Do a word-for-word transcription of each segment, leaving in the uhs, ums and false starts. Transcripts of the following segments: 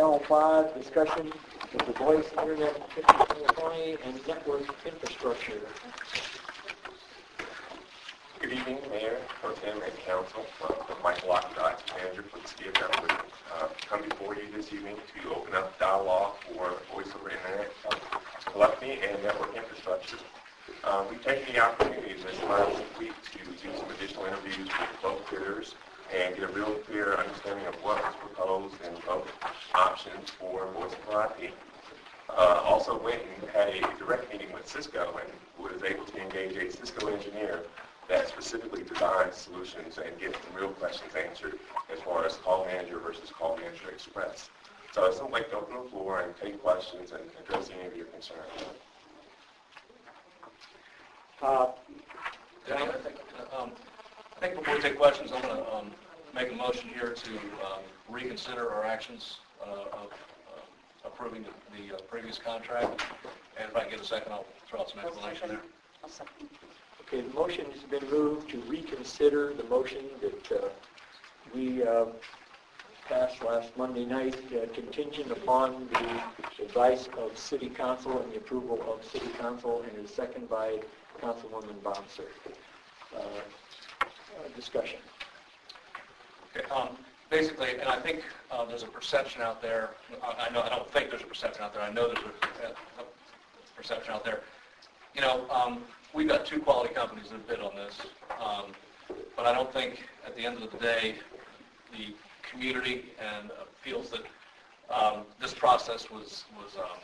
Channel five discussion of the voice, internet, telephony, and network infrastructure. Good evening, Mayor, Pro Tem, and Council. Uh, I'm Mike Lockhart, Manager for the City of Beverly. Uh, come before you this evening to open up dialogue for voice over internet, telephony, and network infrastructure. Uh, we've taken the opportunity this last week to do some additional interviews with both bidders and get a real clear understanding of what was proposed and both options for voice over I P. Uh, also went and had a direct meeting with Cisco and was able to engage a Cisco engineer that specifically designs solutions and get some real questions answered as far as call manager versus call manager express. So I'd still like to open the floor and take questions and address any of your concerns. Uh, Yeah, I think, um, I think before we take questions, I'm going to um, make a motion here to um, reconsider our actions uh, of uh, approving the, the uh, previous contract. And if I can get a second, I'll throw out some explanation there. I'll second. Okay, the motion has been moved to reconsider the motion that uh, we uh, passed last Monday night, uh, contingent upon the advice of City Council and the approval of City Council, and is seconded by Councilwoman Bouncer. Uh, uh, discussion. Okay, um, basically, and I think uh, there's a perception out there. I, I know I don't think there's a perception out there. I know there's a, a, a perception out there. You know, um, we've got two quality companies that bid on this, um, but I don't think at the end of the day the community and uh, feels that um, this process was was um,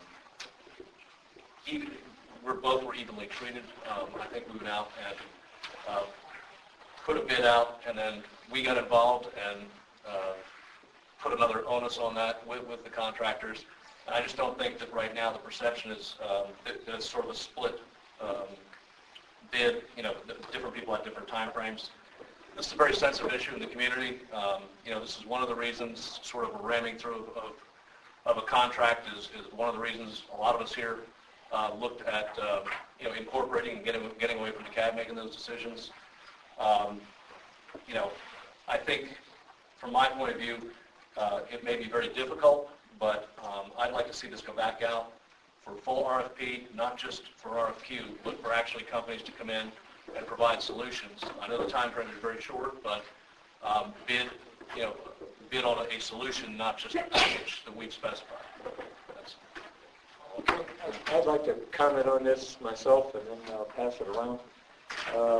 even. We're both were evenly treated. Um, I think we went out and uh, put a bid out, and then we got involved and uh, put another onus on that with, with the contractors. And I just don't think that right now the perception is um, that, that it's sort of a split um, bid. You know, different people have different time frames. This is a very sensitive issue in the community. Um, you know, this is one of the reasons, sort of a ramming through of, of a contract is, is one of the reasons a lot of us here uh, looked at, uh, you know, incorporating and getting, getting away from the C A B making those decisions. Um, you know, I think from my point of view, uh, it may be very difficult, but um, I'd like to see this go back out for full R F P, not just for R F Q, but for actually companies to come in and provide solutions. I know the time frame is very short, but um, bid, you know, bid on a, a solution, not just a package that we've specified. That's Okay. I'd like to comment on this myself, and then I'll pass it around. Uh,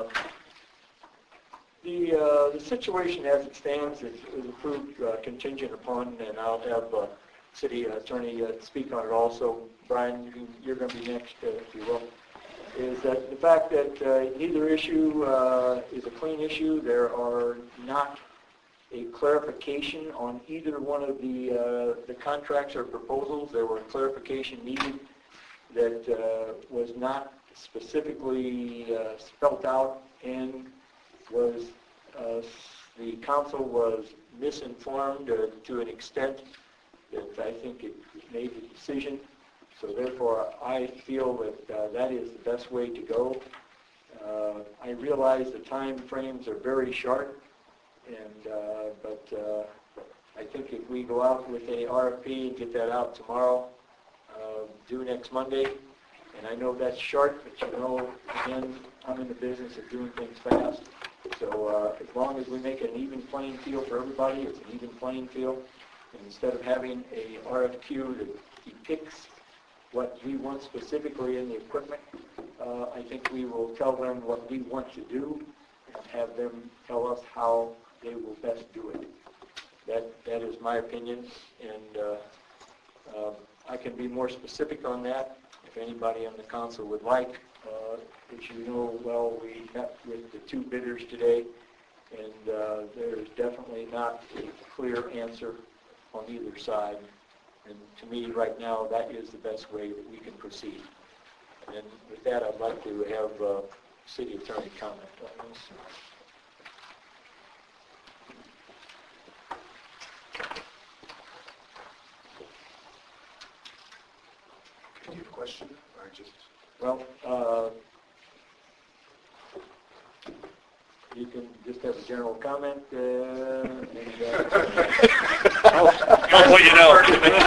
the uh, the situation as it stands is, is approved uh, contingent upon, and I'll have uh, City Attorney uh, speak on it also. Brian, you can, you're going to be next, uh, if you will. Is that the fact that uh, neither issue uh, is a clean issue. There are not a clarification on either one of the uh, the contracts or proposals. There were clarification needed that uh, was not specifically uh, spelt out, and was uh, the council was misinformed uh, to an extent that I think it made the decision. So therefore, I feel that uh, that is the best way to go. Uh, I realize the time frames are very short, and uh, but uh, I think if we go out with a R F P and get that out tomorrow, uh, due next Monday, and I know that's short, but you know, again, I'm in the business of doing things fast. So uh, as long as we make an even playing field for everybody, it's an even playing field. And instead of having a R F Q that depicts what we want specifically in the equipment, uh, I think we will tell them what we want to do and have them tell us how they will best do it. That that is my opinion, and uh, uh, I can be more specific on that if anybody on the council would like. Uh, as you know well, we met with the two bidders today, and uh, there is definitely not a clear answer on either side. And to me, right now, that is the best way that we can proceed. And with that, I'd like to have uh, City Attorney comment on this. Can you have a question, or just? Well, uh, you can just have a general comment, uh, and, uh, Well, you know.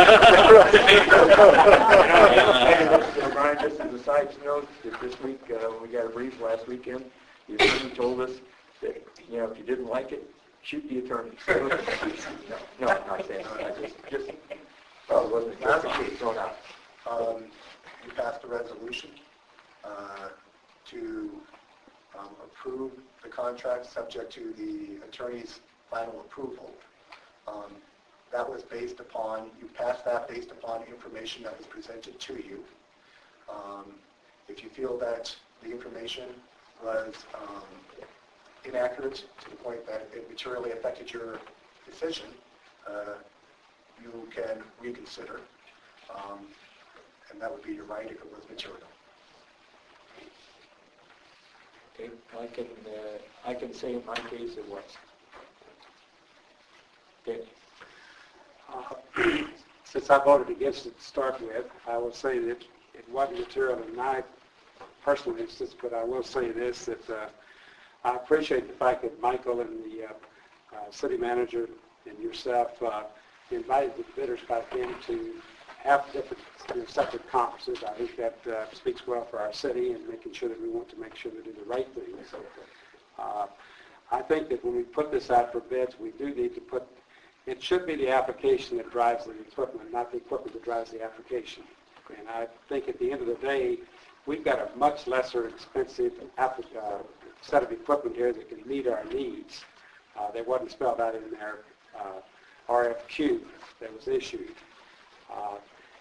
uh, Brian, just as a side note, that this week, uh, when we got a brief last weekend, the attorney told us that, you know, if you didn't like it, shoot the attorney. So, no, no, I'm not saying that. I just, just, oh, it wasn't just a case thrown out. Um, we passed a resolution uh, to um, approve the contract subject to the attorney's final approval. Um, that was based upon, you passed that based upon information that was presented to you. Um, if you feel that the information was um, inaccurate to the point that it materially affected your decision, uh, you can reconsider. Um, and that would be your right if it was material. Okay, I can, uh, I can say in my case it was. Okay. Uh, Since I voted against it to start with, I will say that it wasn't material in my personal instance, but I will say this, that uh, I appreciate the fact that Michael and the uh, uh, city manager and yourself uh, invited the bidders back in to have different, you know, separate conferences. I think that uh, speaks well for our city and making sure that we want to make sure they do the right thing. Uh, I think that when we put this out for bids, we do need to put, it should be the application that drives the equipment, not the equipment that drives the application. And I think at the end of the day, we've got a much lesser expensive app, uh, set of equipment here that can meet our needs. Uh, that wasn't spelled out in their uh, R F Q that was issued. Uh,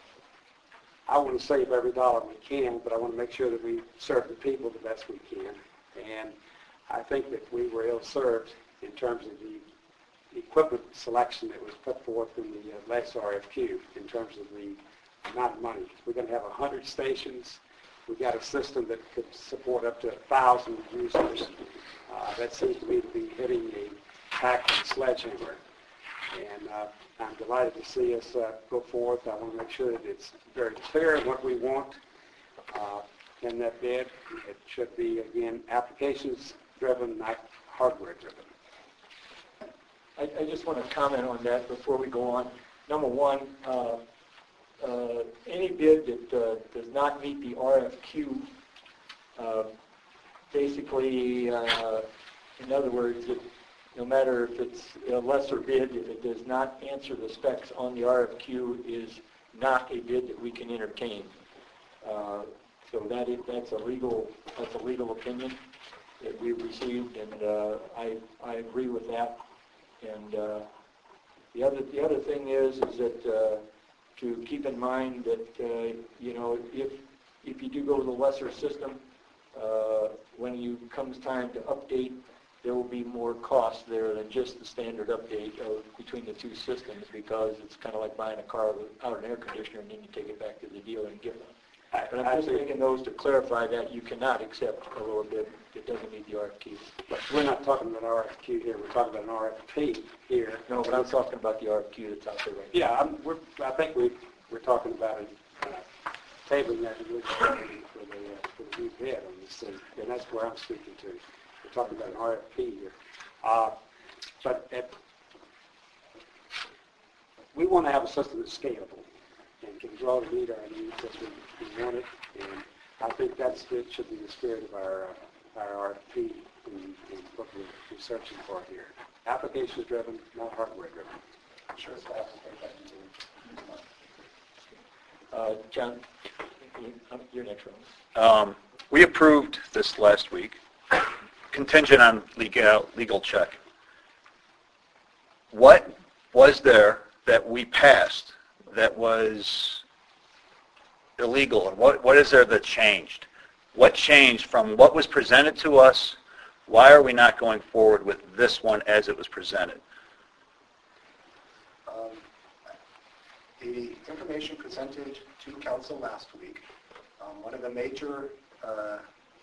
I want to save every dollar we can, but I want to make sure that we serve the people the best we can. And I think that we were ill-served in terms of the equipment selection that was put forth in the uh, last R F Q in terms of the amount of money. We're going to have one hundred stations. We've got a system that could support up to one thousand users. Uh, that seems to me to be hitting a packed sledgehammer. And uh, I'm delighted to see us uh, go forth. I want to make sure that it's very clear what we want uh, in that bid. It should be, again, applications-driven, not hardware-driven. I, I just want to comment on that before we go on. Number one, uh, uh, any bid that uh, does not meet the R F Q, uh, basically, uh, in other words, it, no matter if it's a lesser bid, if it does not answer the specs on the R F Q, is not a bid that we can entertain. Uh, so that is, that's a legal that's a legal opinion that we've received, and uh, I I agree with that. And uh, the other the other thing is is that uh, to keep in mind that uh, you know if if you do go with a lesser system, uh, when you comes time to update, there will be more cost there than just the standard update of, between the two systems, because it's kind of like buying a car without an air conditioner and then you take it back to the dealer and give them. But I'm just making those to clarify that you cannot accept a lower bid that doesn't meet the R F Q. But we're not talking about R F Q here. We're talking about an R F P here. No, but I'm talking about the R F Q that's out there right Yeah, I'm, we're, I think we, we're talking about it, uh, tabling that for the, uh, for the new bid on this thing, and that's where I'm speaking to. We're talking about an R F P here. Uh, but at, we want to have a system that's scalable and can draw to meet our needs as we, we want it. And I think that's it should be the spirit of our uh, our R F P and, and what we're, we're searching for here. Applications driven, not hardware driven. Sure, so I have to take that into Uh, John, you- you're next one. Um, we approved this last week, contingent on legal, legal check. What was there that we passed that was illegal, and what, what is there that changed? What changed from what was presented to us? Why are we not going forward with this one as it was presented? Um, the information presented to council last week, um, one of the major uh,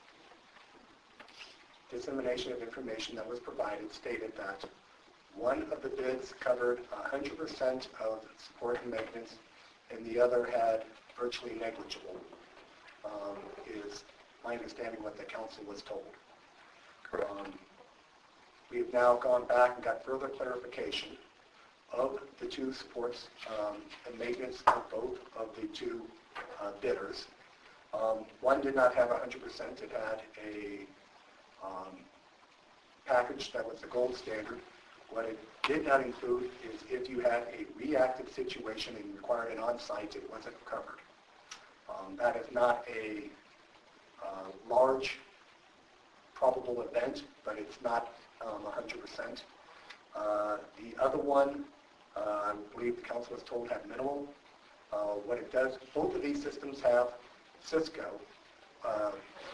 dissemination of information that was provided stated that one of the bids covered one hundred percent of support and maintenance, and the other had virtually negligible, um, is my understanding what the council was told. Correct. Um, We have now gone back and got further clarification of the two supports um, and maintenance of both of the two uh, bidders. Um, one did not have one hundred percent. It had a um, package that was the gold standard. What it did not include is if you had a reactive situation and required an on-site, it wasn't covered. Um, that is not a uh, large probable event, but it's not um, one hundred percent. Uh, the other one, uh, I believe the council was told had minimal. Uh, what it does, both of these systems have Cisco, uh,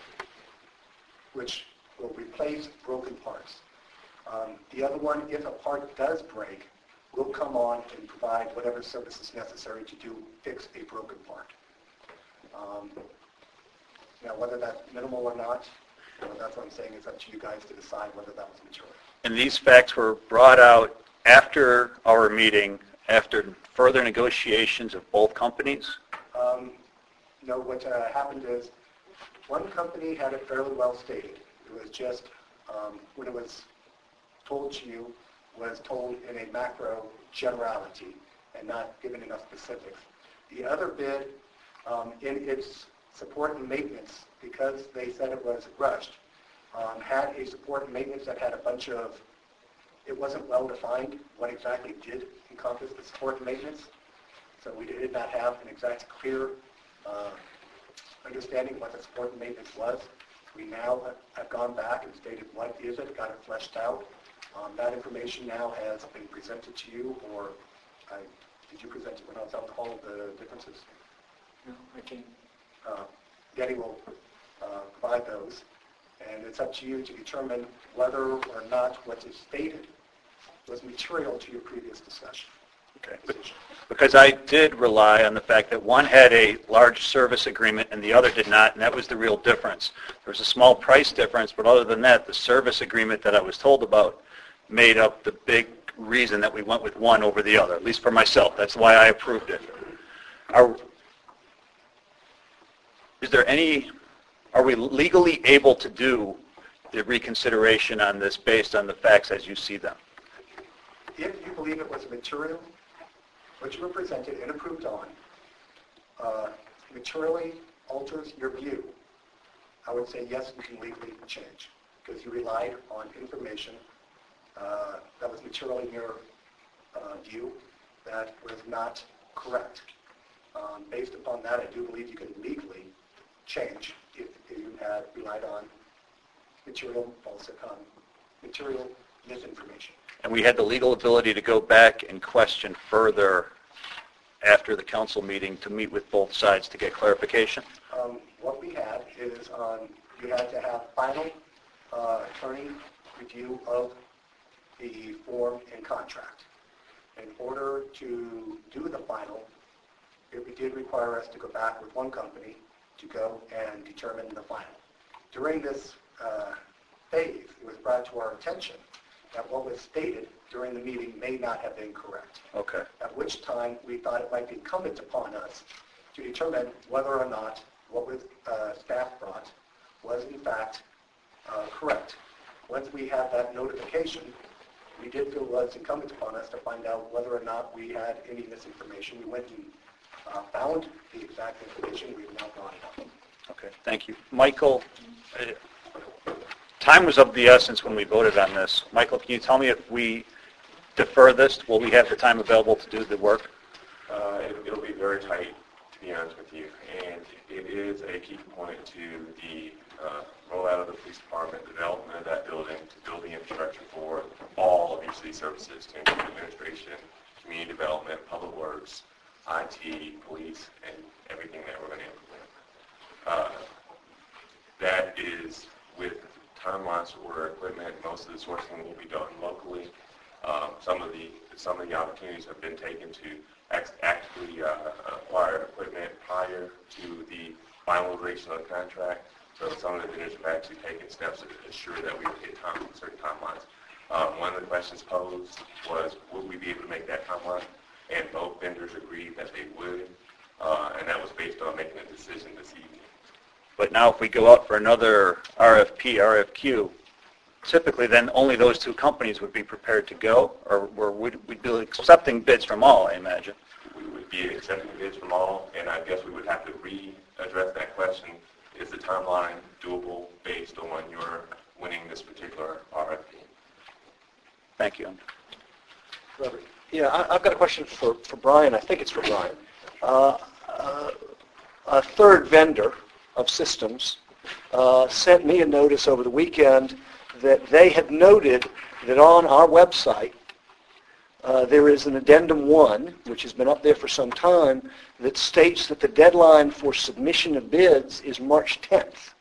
which will replace broken parts. Um, the other one, if a part does break, will come on and provide whatever services necessary to do fix a broken part. Um, now, whether that's minimal or not, you know, that's what I'm saying. It's up to you guys to decide whether that was material. And these facts were brought out after our meeting, after further negotiations of both companies? Um, no, what uh, happened is one company had it fairly well stated. It was just, um, when it was told to you, was told in a macro generality and not given enough specifics. The other bid, um, in its support and maintenance, because they said it was rushed, um, had a support and maintenance that had a bunch of, it wasn't well defined what exactly did encompass the support and maintenance. So we did not have an exact clear uh, understanding what the support and maintenance was. We now have gone back and stated what is it, got it fleshed out. Um, that information now has been presented to you, or I, did you present it when I was out in the hall, the differences? No, I can. Uh, Getty will uh, provide those, and it's up to you to determine whether or not what is stated was material to your previous discussion. Okay. Because I did rely on the fact that one had a large service agreement and the other did not, and that was the real difference. There was a small price difference, but other than that, the service agreement that I was told about made up the big reason that we went with one over the other, at least for myself. That's why I approved it. Are, is there any, are we legally able to do the reconsideration on this based on the facts as you see them? If you believe it was material, what you were presented and approved on, uh, materially alters your view, I would say yes, you can legally change, because you relied on information uh, that was materially in your uh, view that was not correct. Um, based upon that, I do believe you can legally change if, if you had relied on material false, um, material misinformation. And we had the legal ability to go back and question further after the council meeting to meet with both sides to get clarification? Um, what we had is um, you had to have final uh, attorney review of the form and contract. In order to do the final, it did require us to go back with one company to go and determine the final. During this uh, phase, it was brought to our attention that what was stated during the meeting may not have been correct. Okay. At which time we thought it might be incumbent upon us to determine whether or not what was uh, staff brought was in fact uh, correct. Once we had that notification, we did feel it was incumbent upon us to find out whether or not we had any misinformation. We went and uh, found the exact information. We have now brought it up. Okay, thank you. Michael, uh, time was of the essence when we voted on this. Michael, can you tell me if we defer this, will we have the time available to do the work? Uh, it, it'll be very tight, to be honest with you, and it is a key component to the uh, rollout of the police department, development of that building, to build the infrastructure for all of your city services, to include administration, community development, public works, I T, police, and everything that we're going to implement. Uh, that is with timelines to order equipment. Most of the sourcing will be done locally. Um, some of the some of the opportunities have been taken to act, actively uh, acquire equipment prior to the finalization of the contract. So some of the vendors have actually taken steps to ensure that we hit time, certain timelines. Um, one of the questions posed was, would we be able to make that timeline? And both vendors agreed that they would, uh, and that was based on making a decision this evening. But now if we go out for another R F P, R F Q, typically then only those two companies would be prepared to go, or were we we'd be accepting bids from all, I imagine? We would be accepting bids from all, and I guess we would have to re-address that question. Is the timeline doable based on your winning this particular R F P? Thank you. Robert. Yeah, I, I've got a question for, for Brian. I think it's for Brian. Uh, uh, a third vendor of systems uh, sent me a notice over the weekend that they had noted that on our website uh, there is an addendum one, which has been up there for some time, that states that the deadline for submission of bids is March tenth.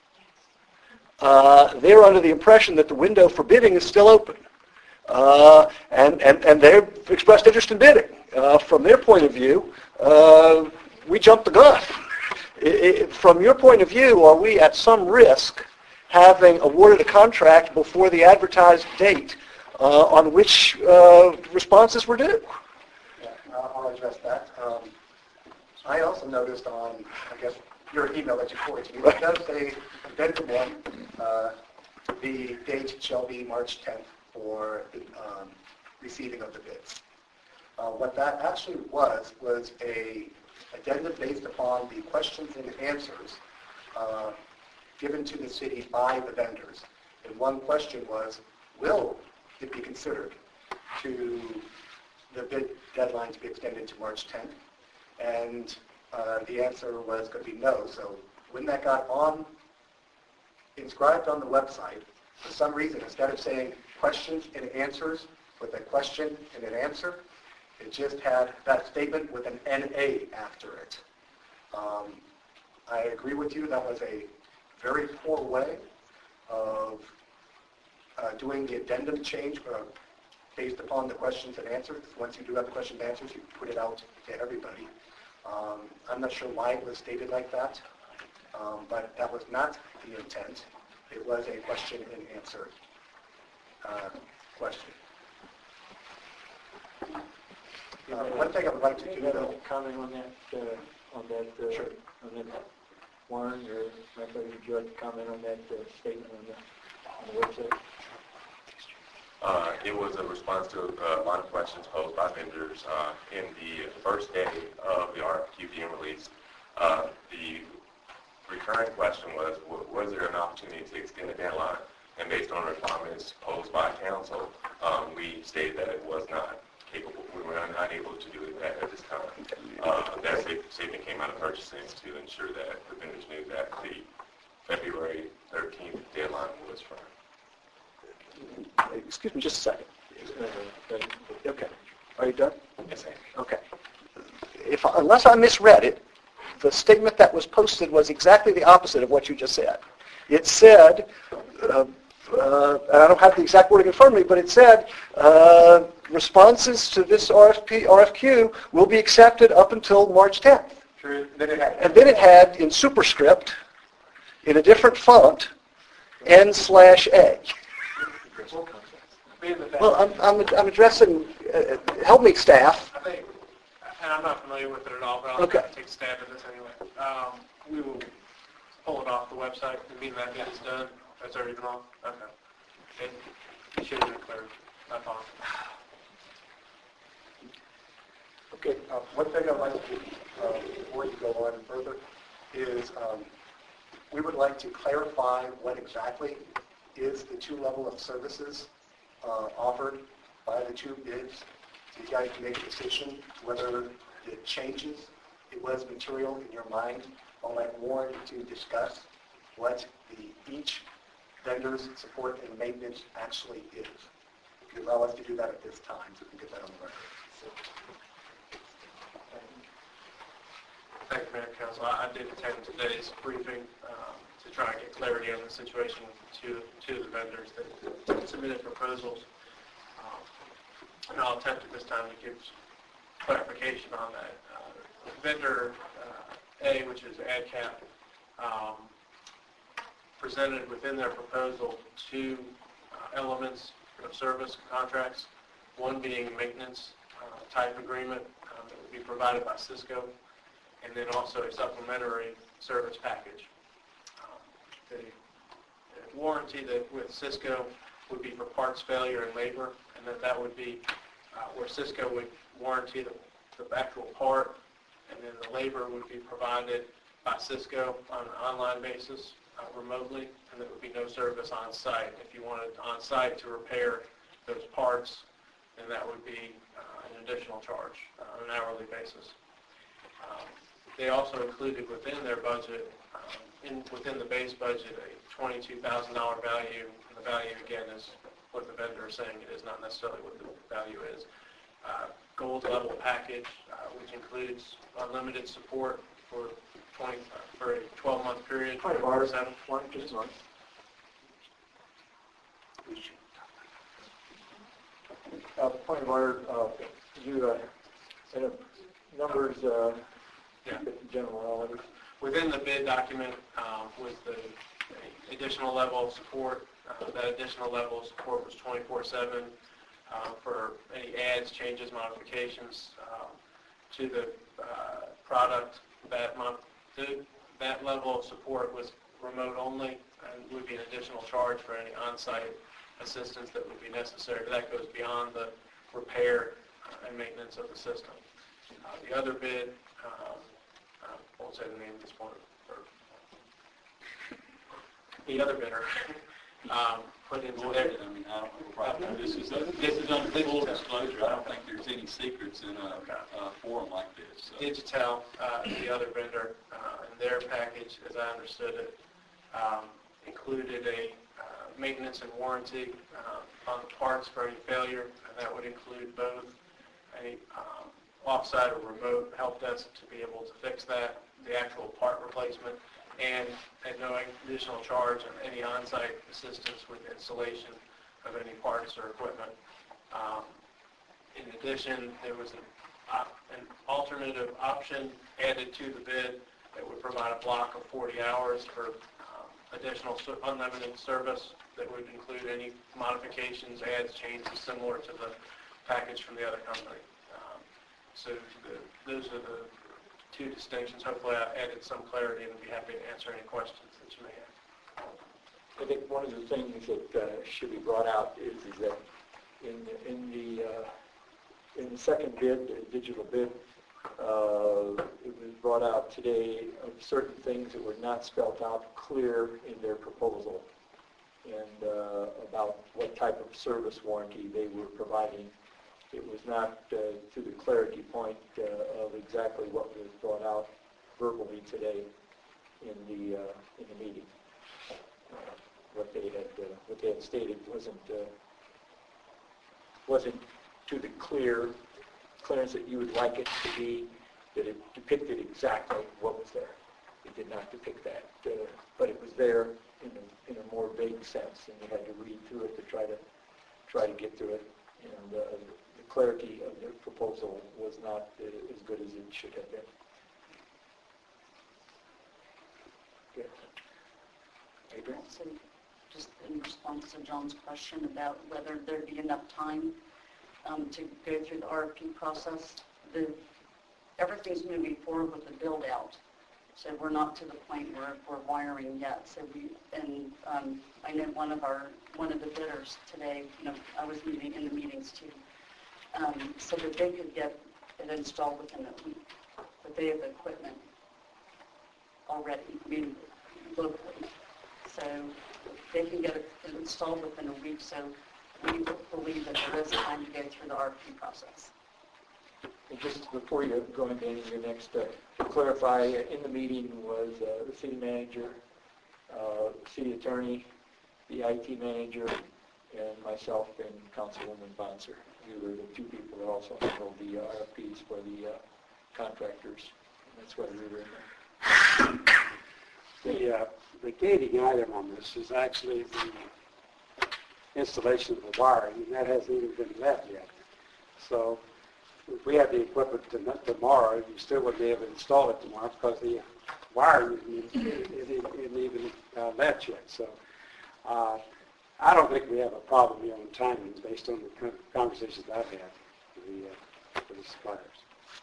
Uh, they're under the impression that the window for bidding is still open. Uh, and, and, and they've expressed interest in bidding. Uh, from their point of view, uh, we jumped the gun. It, it, from your point of view, are we at some risk having awarded a contract before the advertised date uh, on which uh, responses were due? Yeah, I'll I'll address that. Um, I also noticed on, I guess, your email that you forwarded to me, it does say, addendum one, uh, the date shall be March tenth for the um, receiving of the bids. Uh, what that actually was, was a addendum based upon the questions and answers uh, given to the city by the vendors. And one question was, will it be considered to the bid deadline to be extended to March tenth? And uh, the answer was going to be no. So when that got on, inscribed on the website, for some reason, instead of saying questions and answers with a question and an answer, it just had that statement with an N A after it. Um, I agree with you, that was a very poor way of uh, doing the addendum change uh, based upon the questions and answers. Once you do have the questions and answers, you put it out to everybody. Um, I'm not sure why it was stated like that, um, but that was not the intent. It was a question and answer uh, question. Uh, one thing I would like to do, Do you have though, any comment on that, uh, on that, uh, Sure. on that warrant, or anybody, would you like to comment on that uh, statement on the, on the website? Uh, it was a response to uh, a lot of questions posed by vendors uh, in the first day of the R F Q being released. Uh, the recurring question was, was there an opportunity to extend the deadline? And based on requirements posed by council, um, we stated that it was not capable. We were not able to do that at this time. Uh, that statement came out of purchasing to ensure that the vendors knew that the February thirteenth deadline was firm. Excuse me just a second. Okay. Are you done? Yes, sir. Okay. If, unless I misread it, the statement that was posted was exactly the opposite of what you just said. It said, uh, uh, and I don't have the exact wording in front of me, but it said, uh, responses to this R F P, R F Q will be accepted up until March tenth. True. Then it had, And then it had, in superscript, in a different font, N slash A. Well, I'm, I'm, I'm addressing, uh, help me, staff. I think, and I'm not familiar with it at all, but I'll Okay. take a stab at this anyway. Um, we will pull it off the website, and mean that it's done. That's already been off? Okay. It, it should have been clear. That's all. okay, uh, one thing I'd like to, uh, before you go on further, is um, we would like to clarify what exactly is the two level of services uh, offered by the two bids. So you guys can make a decision whether it changes. It was material in your mind. I'd like Warren to discuss what the each vendor's support and maintenance actually is. If you allow us to do that at this time, so we can get that on the record. Thank you, Mayor and Council. I, I did attend today's briefing um, to try and get clarity on the situation to to the vendors that submitted proposals. Um, and I'll attempt at this time to give clarification on that. Uh, vendor uh, A, which is AdCap, um, presented within their proposal two uh, elements of service contracts, one being maintenance uh, type agreement uh, that would be provided by Cisco, and then also a supplementary service package. Um, the warranty that with Cisco would be for parts failure and labor, and that that would be uh, where Cisco would warranty the, the actual part, and then the labor would be provided by Cisco on an online basis uh, remotely, and there would be no service on site. If you wanted on site to repair those parts, then that would be uh, an additional charge uh, on an hourly basis. Um, they also included within their budget, um, in within the base budget, a twenty-two thousand dollars value. And the value, again, is what the vendor is saying it is, not necessarily what the value is. Uh, gold level package, uh, which includes unlimited support for twenty uh, for a twelve month period. Point of order, one, just one. Uh, point of order, uh, you, uh, set up numbers, uh, Yeah. general knowledge. Within the bid document um, was the additional level of support. Uh, that additional level of support was twenty-four seven uh, for any adds, changes, modifications um, to the uh, product. That month, the, that level of support was remote only and would be an additional charge for any on-site assistance that would be necessary. But that goes beyond the repair uh, and maintenance of the system. Uh, the other bid, um, I won't say the name at this point, or the other bidder um, put into Go their... ahead. I mean, I don't have a problem. This is, a, this is under full disclosure. I don't think there's any secrets in a, a forum like this. So. Digitel, uh, the other vendor, uh, and their package, as I understood it, um, included a uh, maintenance and warranty uh, on the parts for any failure, and that would include both a um, off-site or remote help desk to be able to fix that, the actual part replacement, and at no additional charge on any on-site assistance with installation of any parts or equipment. Um, in addition, there was an, op- an alternative option added to the bid that would provide a block of forty hours for um, additional so- unlimited service that would include any modifications, adds, changes similar to the package from the other company. Um, so the, those are the two distinctions. Hopefully I added some clarity and I'd be happy to answer any questions that you may have. I think one of the things that uh, should be brought out is, is that in the, in the uh, in the second bid, the digital bid, uh, it was brought out today of certain things that were not spelled out clear in their proposal, and uh, about what type of service warranty they were providing. It was not uh, to the clarity point uh, of exactly what was brought out verbally today in the uh, in the meeting. Uh, what they had uh, what they had stated wasn't uh, wasn't to the clear clearance that you would like it to be. That it depicted exactly what was there. It did not depict that, uh, but it was there in a, in a more vague sense, and you had to read through it to try to try to get through it. And uh, the clarity of the proposal was not uh, as good as it should have been. Good. Adrian? So just in response to John's question about whether there'd be enough time um, to go through the R F P process, the, everything's moving forward with the build out. So we're not to the point where we're wiring yet. So we, and um, I know one of our, one of the bidders today, you know, I was meeting in the meetings too, um, so that they could get it installed within a week. But they have the equipment already, I mean, locally. So they can get it installed within a week. So we believe that there is time to go through the R F P process. And just before you go into any of your next, uh, to clarify, uh, in the meeting was uh, the city manager, uh, city attorney, the I T manager, and myself and Councilwoman Bonser. We were the two people that also handled the uh, R F Ps for the uh, contractors. And that's why we were in there. The, uh, the gating item on this is actually the installation of the wiring, and that hasn't even been met yet. So if we had the equipment to, tomorrow, you still wouldn't be able to install it tomorrow because the wiring isn't, isn't, isn't even uh, met yet. So uh, I don't think we have a problem here on timing based on the conversations I've had with the, uh, with the suppliers.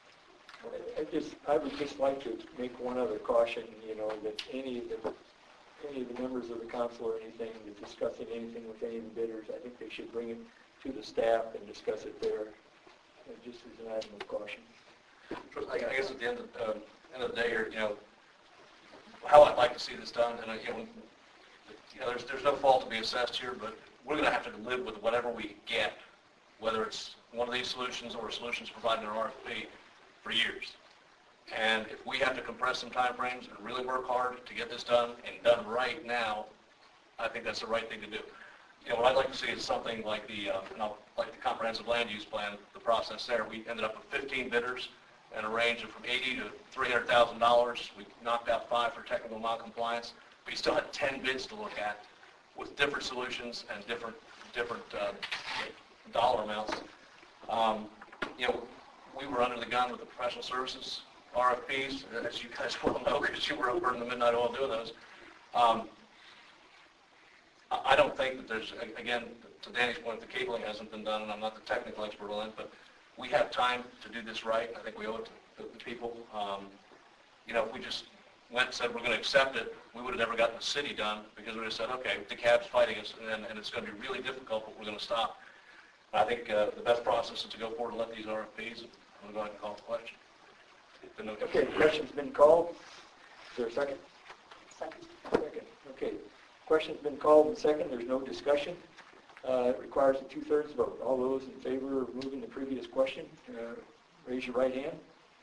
I just, I would just like to make one other caution, you know, that any of the any of the members of the council or anything, to discussing anything with any of the bidders, I think they should bring it to the staff and discuss it there, uh, just as an item of caution. I guess at the end of, uh, end of the day here, you know, how I'd like to see this done, and, uh, you know, you know, there's, there's no fault to be assessed here, but we're going to have to live with whatever we get, whether it's one of these solutions or solutions provided in an R F P, for years. And if we have to compress some time frames and really work hard to get this done and done right now, I think that's the right thing to do. You know, what I'd like to see is something like the, uh, you know, like the comprehensive land use plan, the process there. We ended up with fifteen bidders and a range of from eighty to three hundred thousand dollars. We knocked out five for technical noncompliance. We still had ten bids to look at with different solutions and different different uh, dollar amounts. Um, you know, we were under the gun with the professional services R F Ps, as you guys well know, because you were over in the midnight oil doing those. Um, I don't think that there's, again, to Danny's point, the cabling hasn't been done, and I'm not the technical expert on it, but we have time to do this right. I think we owe it to the, the people. Um, you know, if we just went and said we're going to accept it, we would have never gotten the city done, because we would have said, okay, DeKalb's fighting us, and, and it's going to be really difficult, but we're going to stop. I think uh, the best process is to go forward and let these R F Ps, I'm going to go ahead and call the question. No Okay, the question's been called. Is there a second? Second. Second. Okay. Question's been called and second. There's no discussion. Uh, it requires a two-thirds vote. All those in favor of moving the previous question, uh, raise your right hand.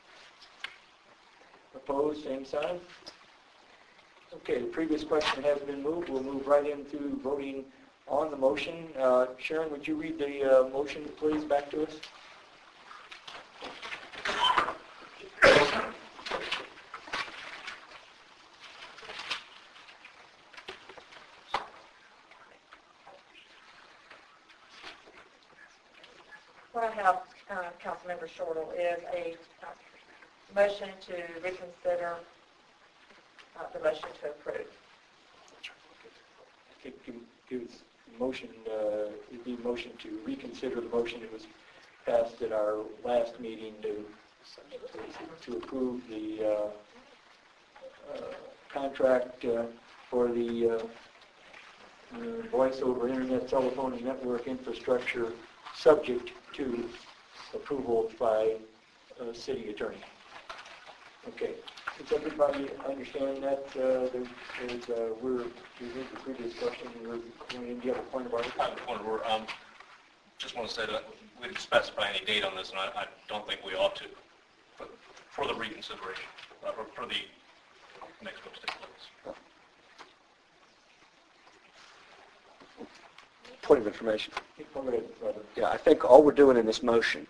Opposed, same sign. Okay, the previous question has been moved. We'll move right into voting on the motion. Uh, Sharon, would you read the uh, motion, please, back to us? What I have, uh, Councilmember Shortle, is a uh, motion to reconsider uh, the motion to approve. Give, give, give us the motion, uh, it'd be a motion to reconsider the motion that was passed at our last meeting to to approve the uh, uh, contract uh, for the uh, uh, voice over internet telephone and network infrastructure, subject to approval by uh, city attorney. Okay. Does everybody understand that? Uh, there's, there's, uh, we're, we heard the previous question. We're going in. Do you have a point of order? I have a point of order. Um, just want to say that we didn't specify any date on this, and I, I don't think we ought to, for, for the reconsideration, uh, or for the next one to take place. Point of information. Go ahead, brother. Yeah, I think all we're doing in this motion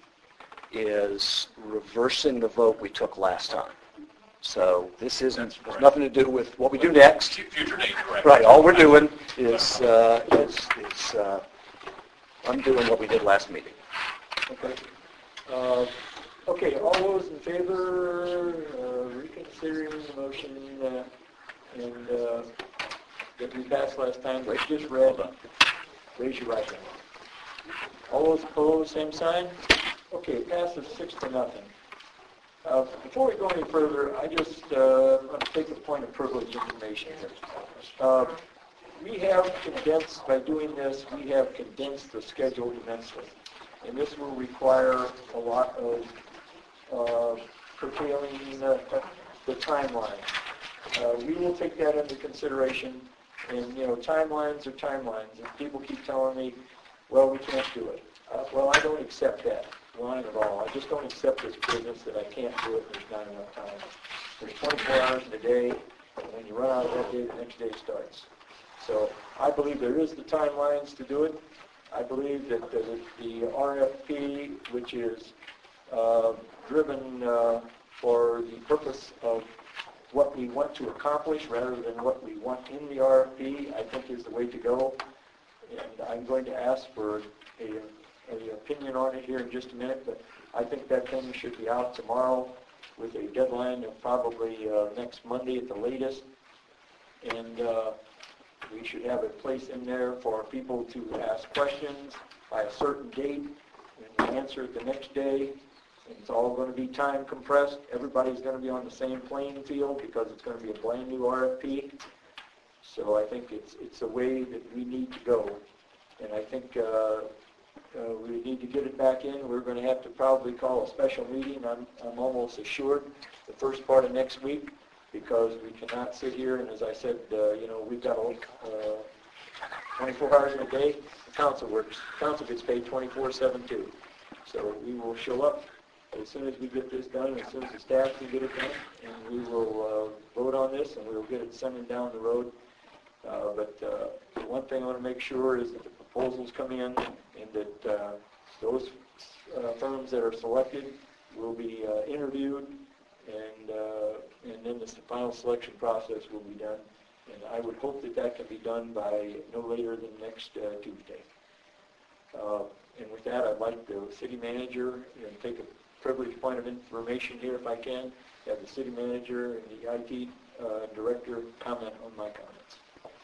is reversing the vote we took last time. So this isn't, has nothing to do with what we do next. Future date, correct. Right, all we're doing is, uh, is, is uh, undoing what we did last meeting. Okay. Uh, okay, all those in favor uh, reconsidering the motion uh, and uh, that we passed last time, that you just read, raise your right hand. All those opposed, same sign. Okay, it passes six to nothing. Uh, before we go any further, I just uh, want to take a point of privilege information here. Uh, we have condensed, by doing this, we have condensed the schedule immensely. And this will require a lot of uh, curtailing the, the timeline. Uh, we will take that into consideration. And, you know, timelines are timelines. And people keep telling me, well, we can't do it. Uh, well, I don't accept that line at all. I just don't accept this business that I can't do it, there's not enough time. There's twenty-four hours in a day, and when you run out of that day, the next day starts. So I believe there is the timelines to do it. I believe that the, the R F P, which is uh, driven uh, for the purpose of what we want to accomplish rather than what we want in the R F P, I think is the way to go. And I'm going to ask for a Any opinion on it here in just a minute, but I think that thing should be out tomorrow with a deadline of probably uh, next Monday at the latest. And uh, we should have a place in there for people to ask questions by a certain date and answer it the next day. And it's all going to be time compressed. Everybody's going to be on the same playing field because it's going to be a brand new R F P. So I think it's it's a way that we need to go, and I think uh, uh, we need to get it back in. We're going to have to probably call a special meeting. I'm I'm almost assured the first part of next week, because we cannot sit here and, as I said, uh, you know, we've got uh, twenty-four hours in a day. The council works. Council gets paid twenty-four seven too. So we will show up as soon as we get this done, as soon as the staff can get it done, and we will uh, vote on this, and we will get it sent down the road. Uh, but uh, the one thing I want to make sure is that the proposals come in, and that uh, those uh, firms that are selected will be uh, interviewed, and uh, and then the final selection process will be done. And I would hope that that can be done by no later than next uh, Tuesday. Uh, and with that, I'd like the city manager, and take a privileged point of information here if I can, have the city manager and the I T uh, director comment on my comments.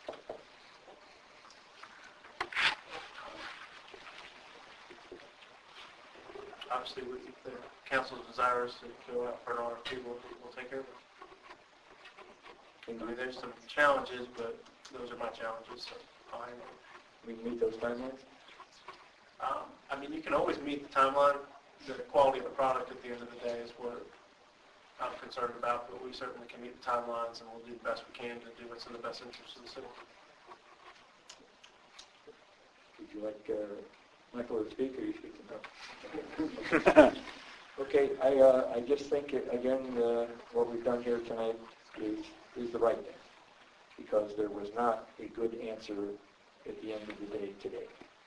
Obviously, with the council's desires to go out for an R F P, we'll, we'll take care of it. I mean, there's some challenges, but those are my challenges, so I'll handle it. We can meet those timelines? Um, I mean, you can always meet the timeline. The quality of the product at the end of the day is what I'm concerned about, but we certainly can meet the timelines, and we'll do the best we can to do what's in the best interest of the city. Would you like uh, Michael to speak, or you speak now? Okay, I uh, I just think, again, uh, what we've done here tonight is, is the right thing, because there was not a good answer at the end of the day today.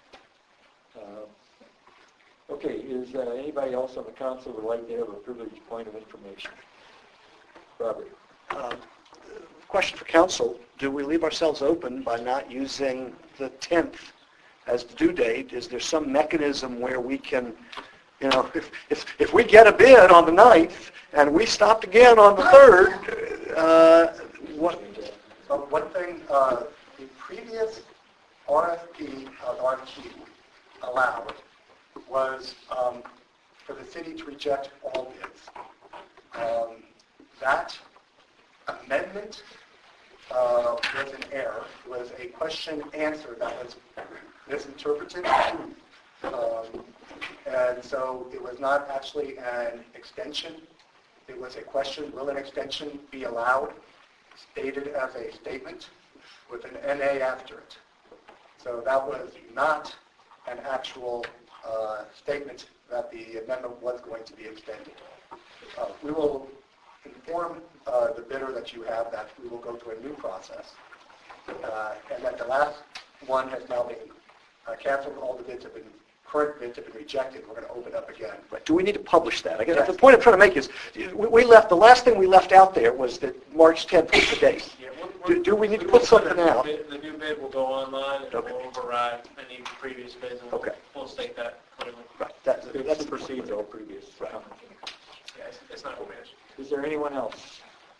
Uh, okay, is uh, anybody else on the council would like to have a privileged point of information? Robert. Uh, question for council: do we leave ourselves open by not using the tenth as the due date? Is there some mechanism where we can, you know, if if, if we get a bid on the ninth and we stopped again on the third, uh, what? So one thing, uh, the previous R F P of R Q allowed was um, for the city to reject all bids. Um, that amendment uh, was an error. It was a question answer that was misinterpreted. Um, and so it was not actually an extension. It was a question, will an extension be allowed, stated as a statement with an N A after it. So that was not an actual uh, statement that the amendment was going to be extended. Uh, we will inform uh, the bidder that you have that we will go through a new process, uh, and that the last one has now been uh, canceled. All the bids have been, current bids have been rejected. We're going to open up again. Right. Do we need to publish that? I guess yes. The point I'm trying to make is, we, we left, the last thing we left out there was that March tenth was the date. Yeah, we're, do, do we need to put something the out? Bid, the new bid will go online, and okay. will override any previous bids, and we'll, okay. we'll state that clearly. Right. That, it that supersedes all previous. Right. Yeah, it's, it's not going to manage. Is there anyone else?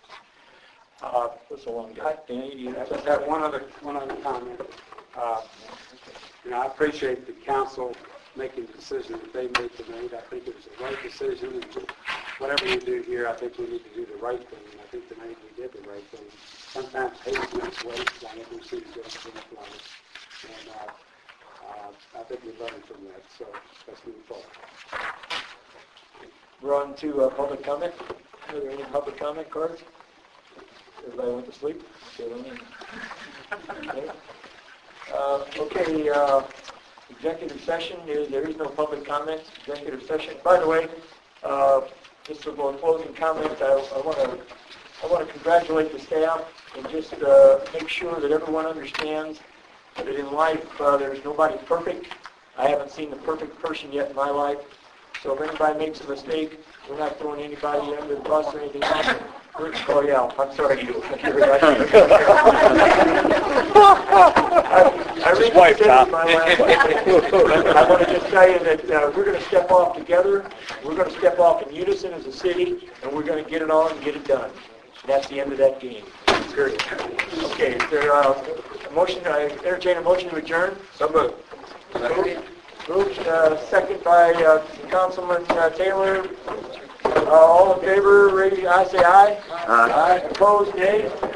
Uh, That's a long day. I, Danny, do you I have just have one other, one other comment. Uh, you know, I appreciate the council making the decision that they made tonight. I think it was the right decision, and whatever we do here, I think we need to do the right thing, and I think tonight we did the right thing. Sometimes hate makes waste, I never see it just in the life. And uh, uh, I think we learned from that, so let's move forward. We're on to uh, public comment. Are there any public comment cards? Everybody went to sleep? Okay. Uh, okay, uh, executive session, is, there is no public comment. Executive session. By the way, uh, just for a closing comment, I want to I want to congratulate the staff and just uh, make sure that everyone understands that in life uh, there's nobody perfect. I haven't seen the perfect person yet in my life. So if anybody makes a mistake, we're not throwing anybody under the bus or anything else. Oh yeah, I'm sorry. You. I, I Just wipe, Tom. my last I want to just tell you that uh, we're going to step off together. We're going to step off in unison as a city, and we're going to get it on and get it done. That's the end of that game. Period. Okay, is there uh, a motion? I entertain a motion to adjourn. So moved. Moved, uh, second by uh, Councilman uh, Taylor. Uh, all in favor, raise, I say aye. Aye. Aye. Opposed, nay.